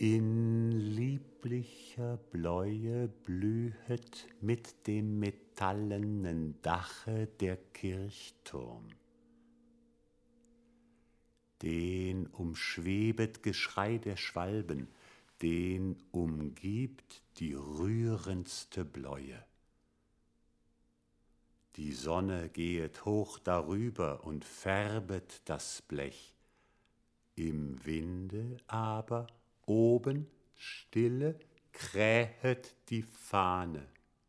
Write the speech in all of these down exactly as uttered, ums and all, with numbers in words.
In lieblicher Bläue blühet mit dem metallenen Dache der Kirchturm. Den umschwebet Geschrei der Schwalben, den umgibt die rührendste Bläue. Die Sonne gehet hoch darüber und färbet das Blech. Im Winde aber oben stille krähet die Fahne.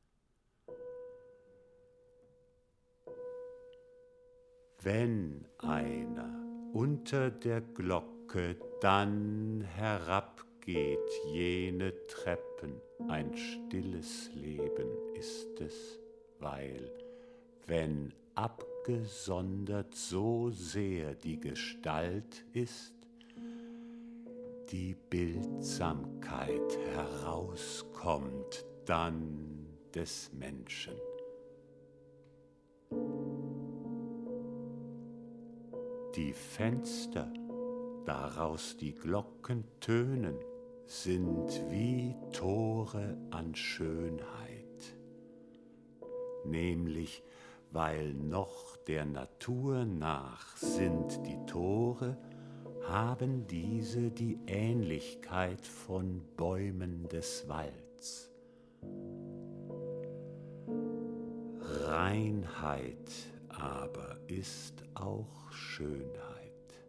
Wenn einer unter der Glocke dann herabgeht jene Treppen, ein stilles Leben ist es, weil, wenn abgesondert so sehr die Gestalt ist, die Bildsamkeit herauskommt dann des Menschen. Die Fenster, daraus die Glocken tönen, sind wie Tore an Schönheit, nämlich weil noch der Natur nach sind die Tore, haben diese die Ähnlichkeit von Bäumen des Walds. Reinheit aber ist auch Schönheit.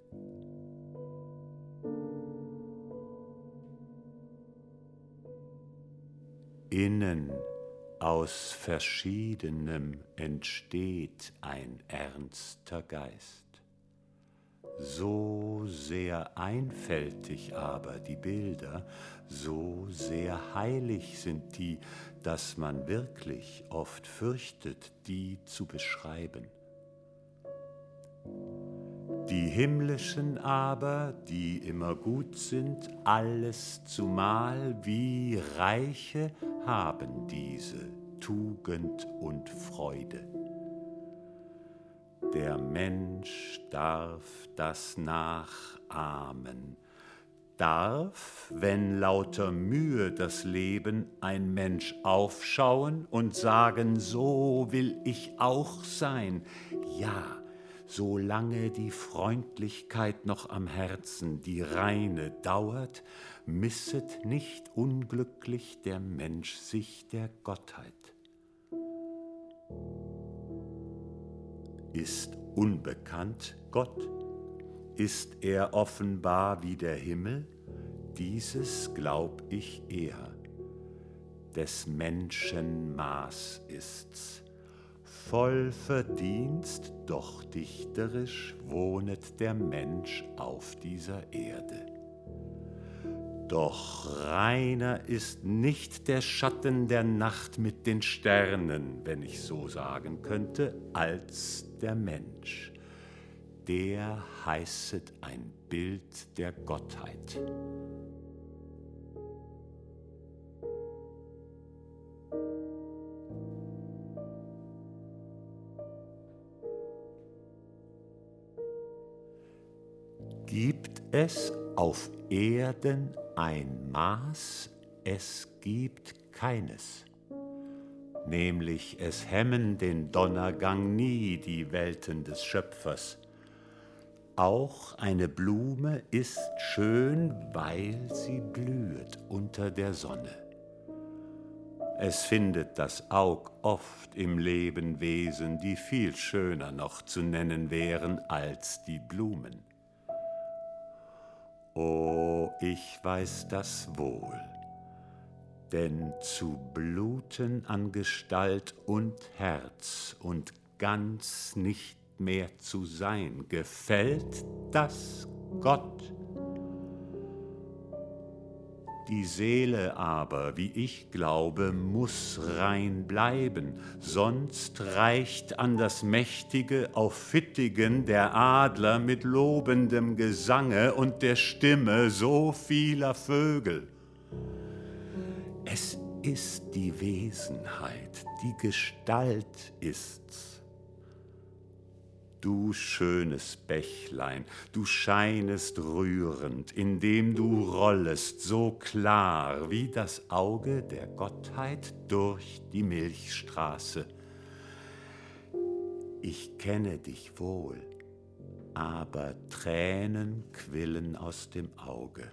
Innen aus Verschiedenem entsteht ein ernster Geist. So sehr einfältig aber die Bilder, so sehr heilig sind die, dass man wirklich oft fürchtet, die zu beschreiben. Die himmlischen aber, die immer gut sind, alles zumal wie Reiche haben diese Tugend und Freude. Der Mensch darf das nachahmen, darf, wenn lauter Mühe das Leben, ein Mensch aufschauen und sagen, so will ich auch sein. Ja, solange die Freundlichkeit noch am Herzen, die reine dauert, misset nicht unglücklich der Mensch sich der Gottheit. Ist unbekannt Gott? Ist er offenbar wie der Himmel? Dieses glaub ich eher. Des Menschen Maß ist's. Voll Verdienst, doch dichterisch wohnet der Mensch auf dieser Erde. Doch reiner ist nicht der Schatten der Nacht mit den Sternen, wenn ich so sagen könnte, als der Mensch. Der heißet ein Bild der Gottheit. Gibt es auf Erden ein Maß? Es gibt keines. Nämlich es hemmen den Donnergang nie die Welten des Schöpfers. Auch eine Blume ist schön, weil sie blühet unter der Sonne. Es findet das Aug oft im Leben Wesen, die viel schöner noch zu nennen wären als die Blumen. Oh, ich weiß das wohl, denn zu bluten an Gestalt und Herz und ganz nicht mehr zu sein, gefällt das Gott. Die Seele aber, wie ich glaube, muß rein bleiben, sonst reicht an das mächtige Auffittigen der Adler mit lobendem Gesange und der Stimme so vieler Vögel. Es ist die Wesenheit, die Gestalt ist's. Du schönes Bächlein, du scheinest rührend, indem du rollest, so klar wie das Auge der Gottheit durch die Milchstraße. Ich kenne dich wohl, aber Tränen quillen aus dem Auge.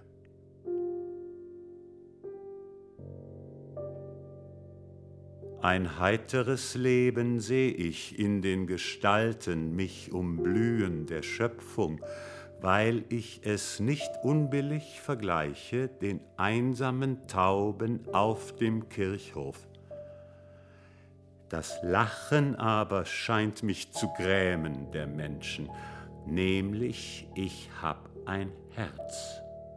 Ein heiteres Leben seh ich in den Gestalten mich umblühen der Schöpfung, weil ich es nicht unbillig vergleiche den einsamen Tauben auf dem Kirchhof. Das Lachen aber scheint mich zu grämen der Menschen, nämlich ich hab ein Herz.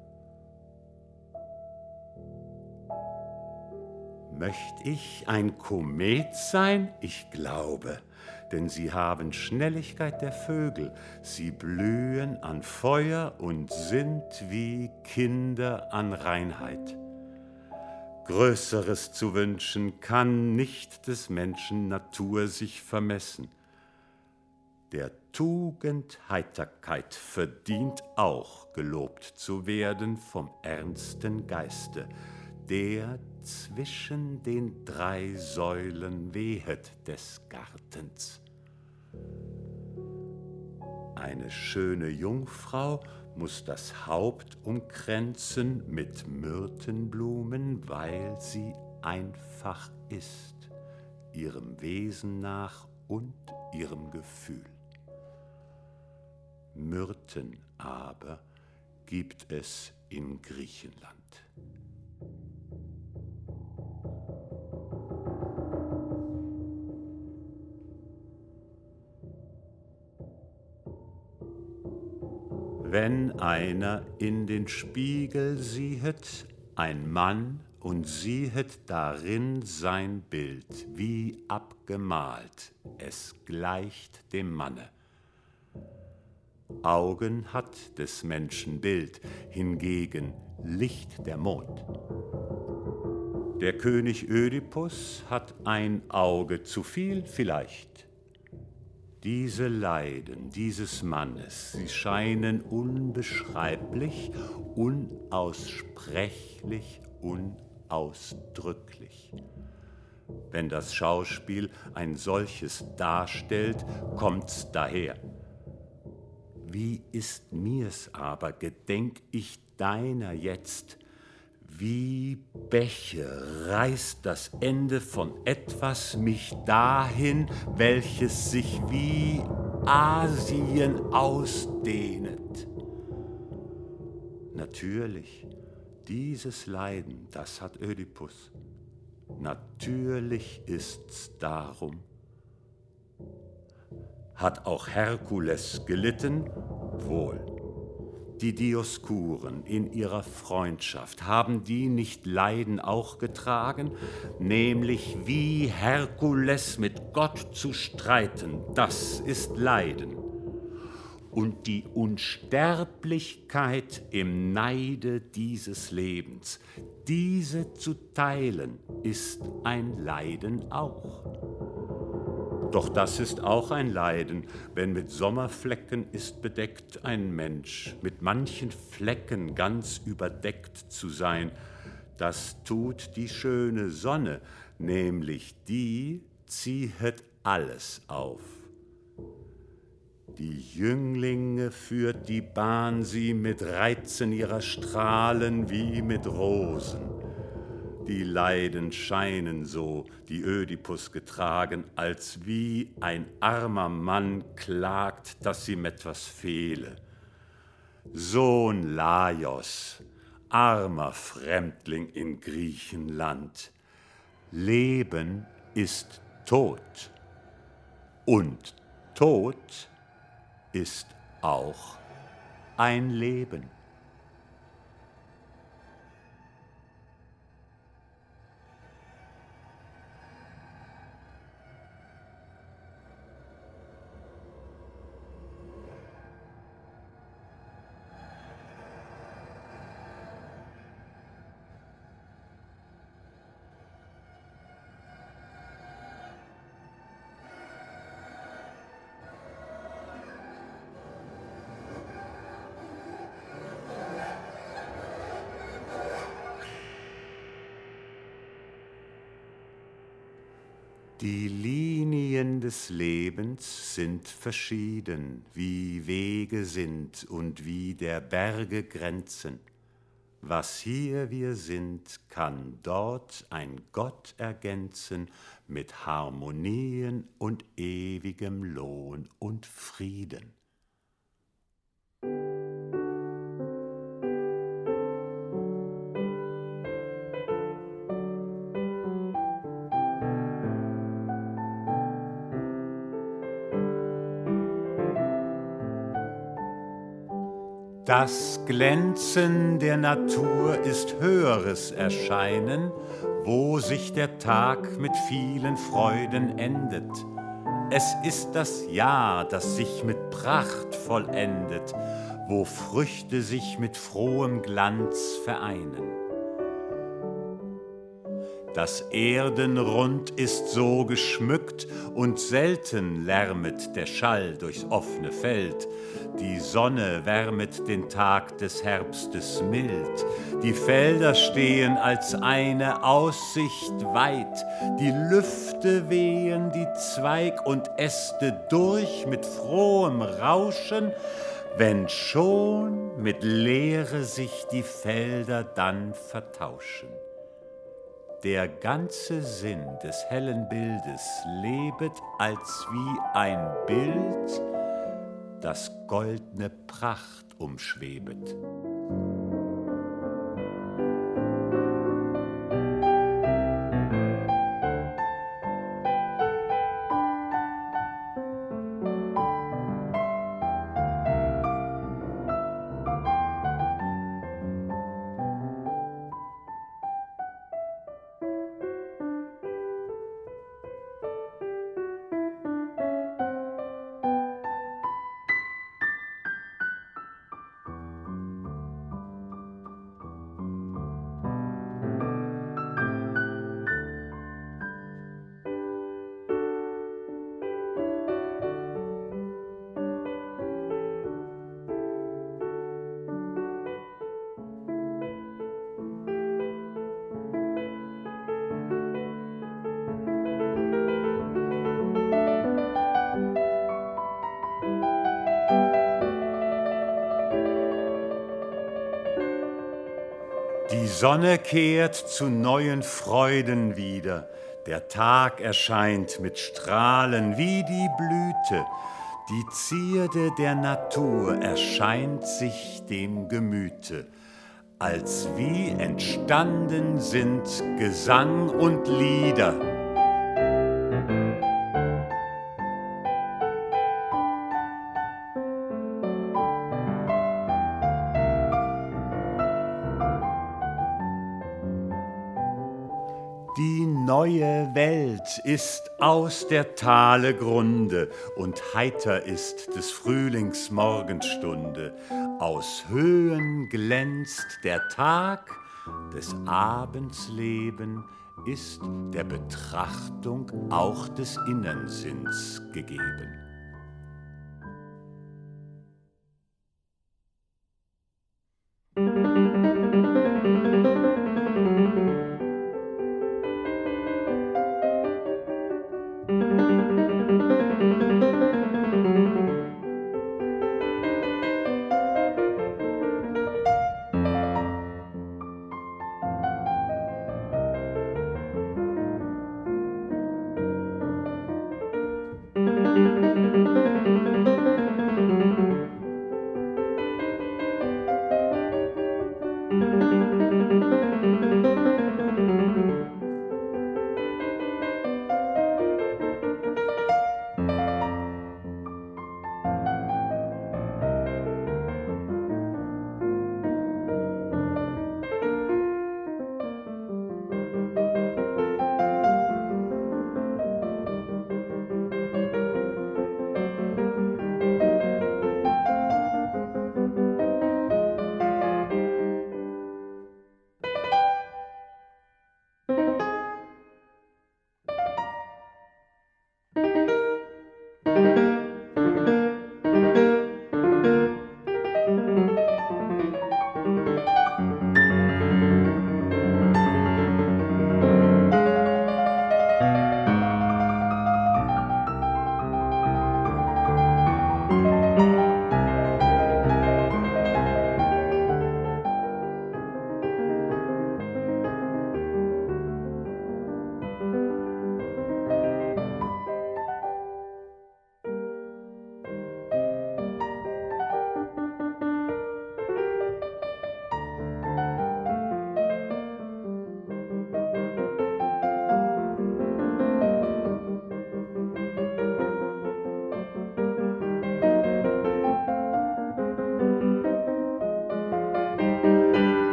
Möcht ich ein Komet sein? Ich glaube, denn sie haben Schnelligkeit der Vögel, sie blühen an Feuer und sind wie Kinder an Reinheit. Größeres zu wünschen kann nicht des Menschen Natur sich vermessen. Der Tugend Heiterkeit verdient auch gelobt zu werden vom ernsten Geiste, der zwischen den drei Säulen wehet des Gartens. Eine schöne Jungfrau muß das Haupt umkränzen mit Myrtenblumen, weil sie einfach ist, ihrem Wesen nach und ihrem Gefühl. Myrten aber gibt es in Griechenland. Wenn einer in den Spiegel siehet, ein Mann, und siehet darin sein Bild, wie abgemalt, es gleicht dem Manne. Augen hat des Menschen Bild, hingegen Licht der Mond. Der König Ödipus hat ein Auge zu viel vielleicht. Diese Leiden dieses Mannes, sie scheinen unbeschreiblich, unaussprechlich, unausdrücklich. Wenn das Schauspiel ein solches darstellt, kommt's daher. Wie ist mir's aber, gedenk ich deiner jetzt, wie Bäche reißt das Ende von etwas mich dahin, welches sich wie Asien ausdehnet. Natürlich, dieses Leiden, das hat Ödipus. Natürlich ist's darum. Hat auch Herkules gelitten? Wohl. Die Dioskuren in ihrer Freundschaft, haben die nicht Leiden auch getragen? Nämlich wie Herkules mit Gott zu streiten, das ist Leiden. Und die Unsterblichkeit im Neide dieses Lebens, diese zu teilen, ist ein Leiden auch. Doch das ist auch ein Leiden, wenn mit Sommerflecken ist bedeckt ein Mensch, mit manchen Flecken ganz überdeckt zu sein. Das tut die schöne Sonne, nämlich die ziehet alles auf. Die Jünglinge führt die Bahn sie mit Reizen ihrer Strahlen wie mit Rosen. Die Leiden scheinen so, die Ödipus getragen, als wie ein armer Mann klagt, dass ihm etwas fehle. Sohn Laios, armer Fremdling in Griechenland, Leben ist Tod und Tod ist auch ein Leben. Die Linien des Lebens sind verschieden, wie Wege sind und wie der Berge Grenzen. Was hier wir sind, kann dort ein Gott ergänzen mit Harmonien und ewigem Lohn und Frieden. Das Glänzen der Natur ist höheres Erscheinen, wo sich der Tag mit vielen Freuden endet. Es ist das Jahr, das sich mit Pracht vollendet, wo Früchte sich mit frohem Glanz vereinen. Das Erdenrund ist so geschmückt und selten lärmet der Schall durchs offene Feld. Die Sonne wärmet den Tag des Herbstes mild. Die Felder stehen als eine Aussicht weit. Die Lüfte wehen die Zweig und Äste durch mit frohem Rauschen, wenn schon mit Leere sich die Felder dann vertauschen. Der ganze Sinn des hellen Bildes lebet als wie ein Bild, das goldne Pracht umschwebet. Die Sonne kehrt zu neuen Freuden wieder, der Tag erscheint mit Strahlen wie die Blüte, die Zierde der Natur erscheint sich dem Gemüte, als wie entstanden sind Gesang und Lieder. Die neue Welt ist aus der Tale Grunde und heiter ist des Frühlings Morgenstunde. Aus Höhen glänzt der Tag, des Abends Leben ist der Betrachtung auch des innern Sinns gegeben.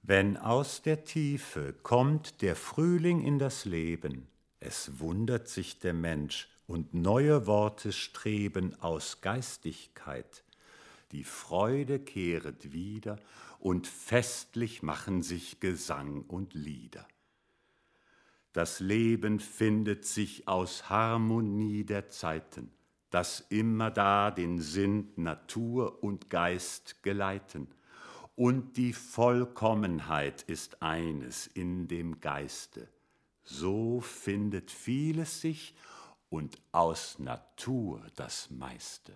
Wenn aus der Tiefe kommt der Frühling in das Leben, es wundert sich der Mensch und neue Worte streben aus Geistigkeit. Die Freude kehret wieder und festlich machen sich Gesang und Lieder. Das Leben findet sich aus Harmonie der Zeiten, das immerdar den Sinn, Natur und Geist geleiten. Und die Vollkommenheit ist eines in dem Geiste. So findet vieles sich und aus Natur das meiste.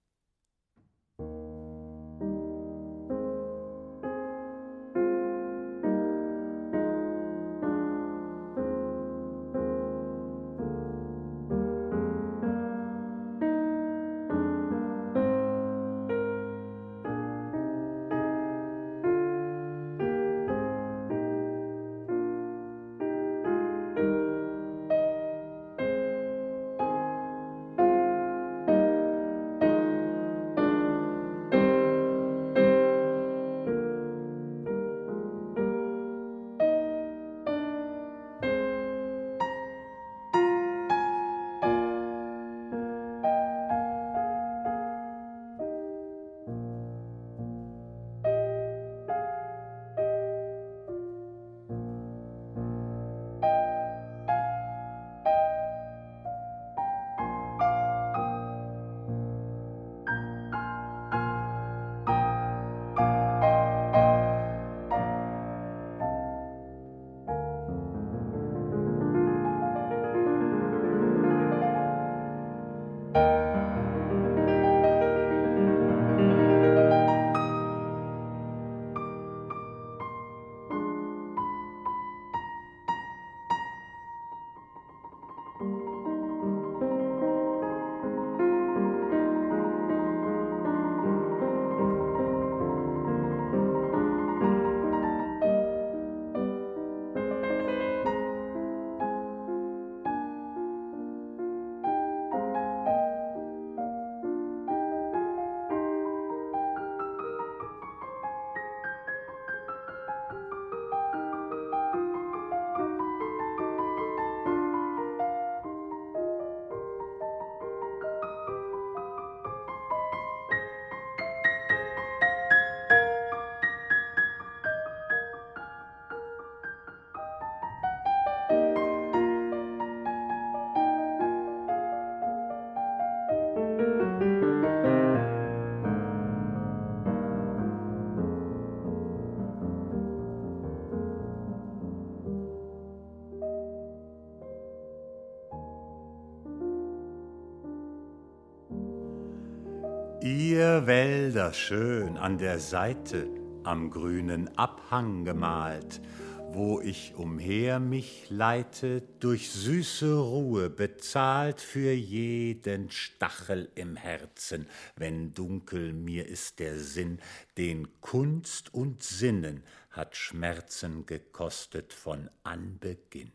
Ihr Wälder schön an der Seite, am grünen Abhang gemalt, wo ich umher mich leite, durch süße Ruhe bezahlt für jeden Stachel im Herzen, wenn dunkel mir ist der Sinn, den Kunst und Sinnen hat Schmerzen gekostet von Anbeginn.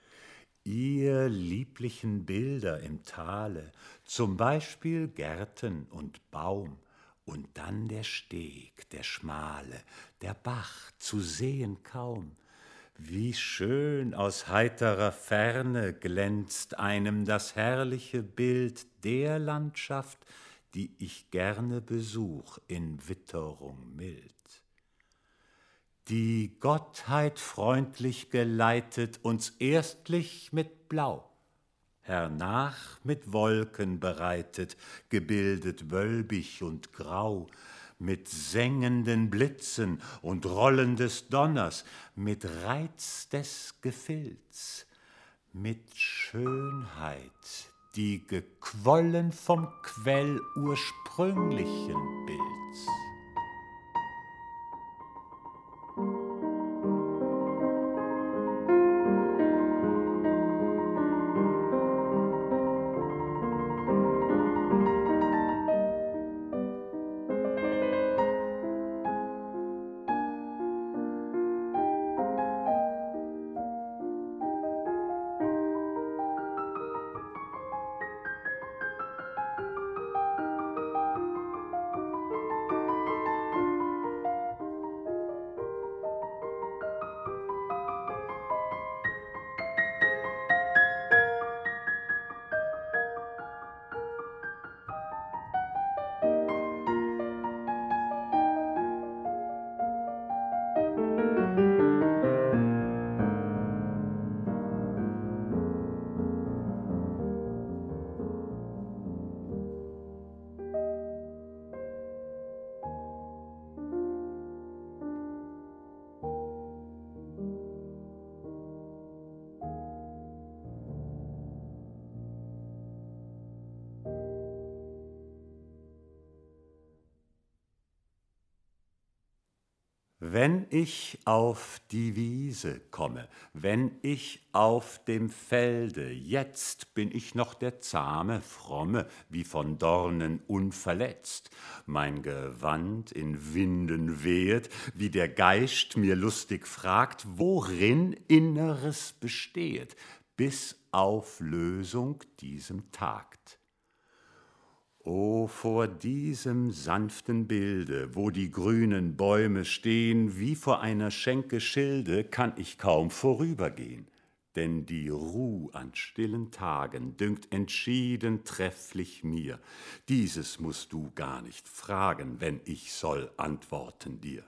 Ihr lieblichen Bilder im Tale, zum Beispiel Gärten und Baum, und dann der Steg, der schmale, der Bach, zu sehen kaum. Wie schön aus heiterer Ferne glänzt einem das herrliche Bild der Landschaft, die ich gerne besuch in Witterung mild. Die Gottheit freundlich geleitet uns erstlich mit Blau, hernach mit Wolken bereitet, gebildet wölbig und grau, mit sengenden Blitzen und Rollen des Donners, mit Reiz des Gefilds, mit Schönheit, die gequollen vom Quell ursprünglichen Bilds. Wenn ich auf die Wiese komme, wenn ich auf dem Felde, jetzt bin ich noch der zahme, fromme, wie von Dornen unverletzt, mein Gewand in Winden wehet, wie der Geist mir lustig fragt, worin Inneres bestehet, bis auf Lösung diesem tagt. O, vor diesem sanften Bilde, wo die grünen Bäume stehen, wie vor einer Schenke Schilde, kann ich kaum vorübergehen. Denn die Ruh an stillen Tagen dünkt entschieden trefflich mir. Dieses musst du gar nicht fragen, wenn ich soll antworten dir.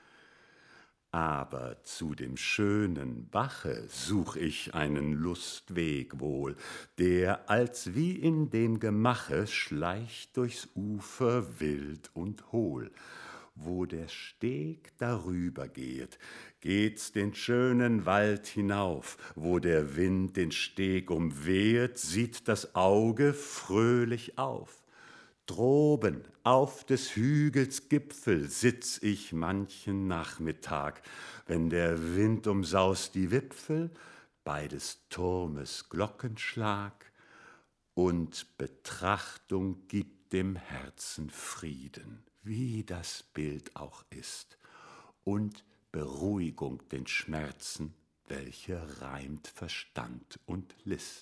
Aber zu dem schönen Bache such ich einen Lustweg wohl, der als wie in dem Gemache schleicht durchs Ufer wild und hohl. Wo der Steg darüber geht, geht's den schönen Wald hinauf, wo der Wind den Steg umwehet, sieht das Auge fröhlich auf. Droben auf des Hügels Gipfel sitz ich manchen Nachmittag, wenn der Wind umsaust die Wipfel bei des Turmes Glockenschlag, und Betrachtung gibt dem Herzen Frieden, wie das Bild auch ist, und Beruhigung den Schmerzen, welche reimt Verstand und List.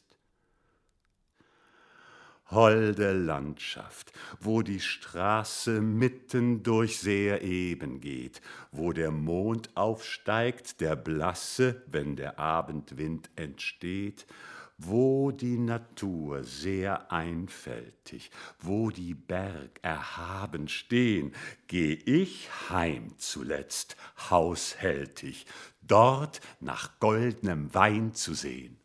Holde Landschaft, wo die Straße mitten durch sehr eben geht, wo der Mond aufsteigt, der blasse, wenn der Abendwind entsteht, wo die Natur sehr einfältig, wo die Berg erhaben stehen, geh ich heim zuletzt, haushältig, dort nach goldnem Wein zu sehen.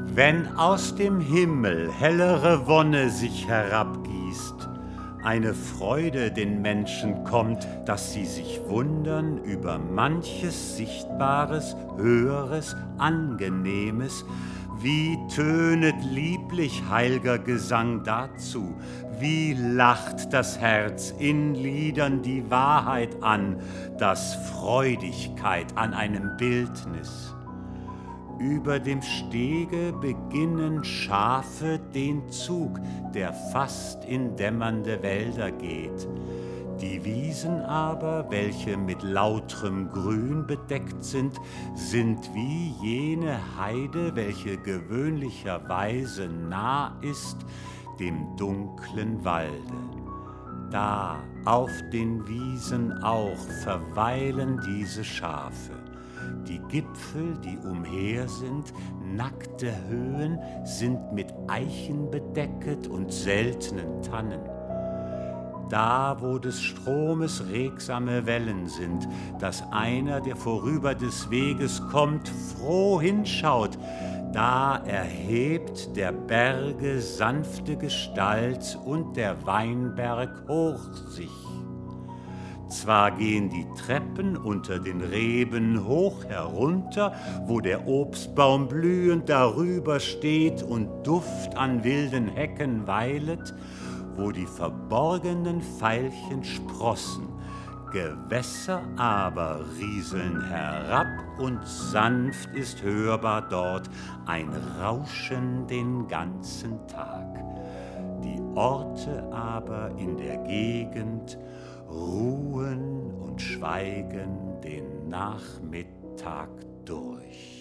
Wenn aus dem Himmel hellere Wonne sich herabgießt, eine Freude den Menschen kommt, dass sie sich wundern über manches Sichtbares, Höheres, Angenehmes, wie tönet lieblich heilger Gesang dazu, wie lacht das Herz in Liedern die Wahrheit an, das Freudigkeit an einem Bildnis. Über dem Stege beginnen Schafe den Zug, der fast in dämmernde Wälder geht. Die Wiesen aber, welche mit lautrem Grün bedeckt sind, sind wie jene Heide, welche gewöhnlicherweise nah ist dem dunklen Walde. Da auf den Wiesen auch verweilen diese Schafe. Die Gipfel, die umher sind, nackte Höhen, sind mit Eichen bedecket und seltenen Tannen. Da, wo des Stromes regsame Wellen sind, dass einer, der vorüber des Weges kommt, froh hinschaut, da erhebt der Berge sanfte Gestalt und der Weinberg hoch sich. Zwar gehen die Treppen unter den Reben hoch herunter, wo der Obstbaum blühend darüber steht und Duft an wilden Hecken weilet, wo die verborgenen Veilchen sprossen, Gewässer aber rieseln herab und sanft ist hörbar dort ein Rauschen den ganzen Tag. Die Orte aber in der Gegend ruhen und schweigen den Nachmittag durch.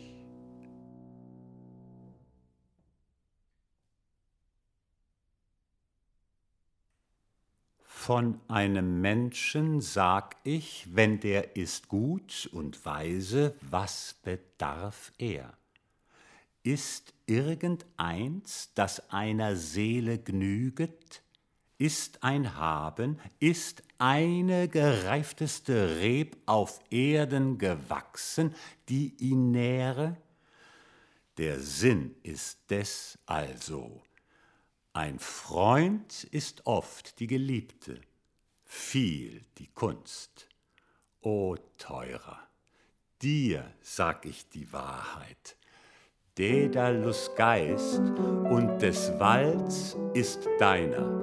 Von einem Menschen sag ich, wenn der ist gut und weise, was bedarf er? Ist irgendeins, das einer Seele gnüget? Ist ein Haben, ist eine gereifteste Reb auf Erden gewachsen, die ihn nähre? Der Sinn ist des also. Ein Freund ist oft die Geliebte, viel die Kunst. O Teurer, dir sag ich die Wahrheit. Daedalus' Geist und des Walds ist deiner.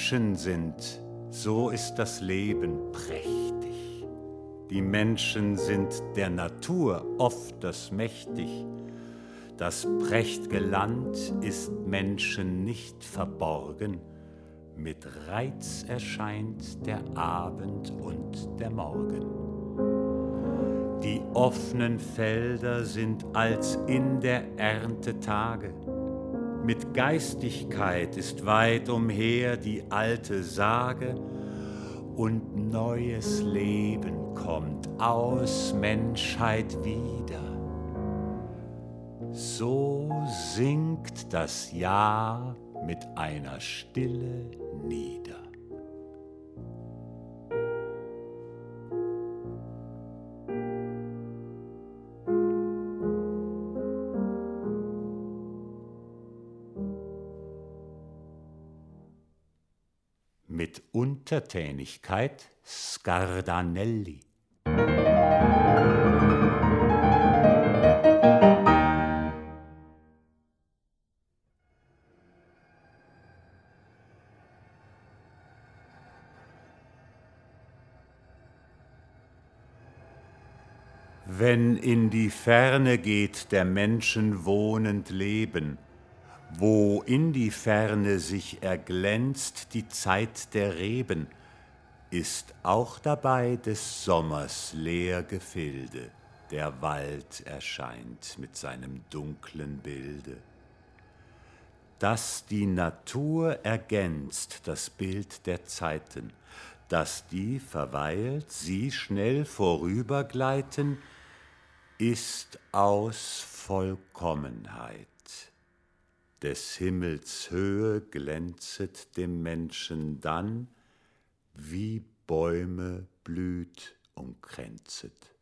Menschen sind, so ist das Leben prächtig. Die Menschen sind der Natur oft das mächtig. Das prächt'ge Land ist Menschen nicht verborgen. Mit Reiz erscheint der Abend und der Morgen. Die offnen Felder sind als in der Ernte Tage. Mit Geistigkeit ist weit umher die alte Sage, und neues Leben kommt aus Menschheit wieder. So sinkt das Jahr mit einer Stille nieder. Mit Untertänigkeit Scardanelli. Wenn in die Ferne geht der Menschen wohnend Leben, wo in die Ferne sich erglänzt die Zeit der Reben, ist auch dabei des Sommers leer Gefilde, der Wald erscheint mit seinem dunklen Bilde. Dass die Natur ergänzt das Bild der Zeiten, dass die verweilt, sie schnell vorübergleiten, ist aus Vollkommenheit. Des Himmels Höhe glänzet dem Menschen dann, wie Bäume blüht umkränzet.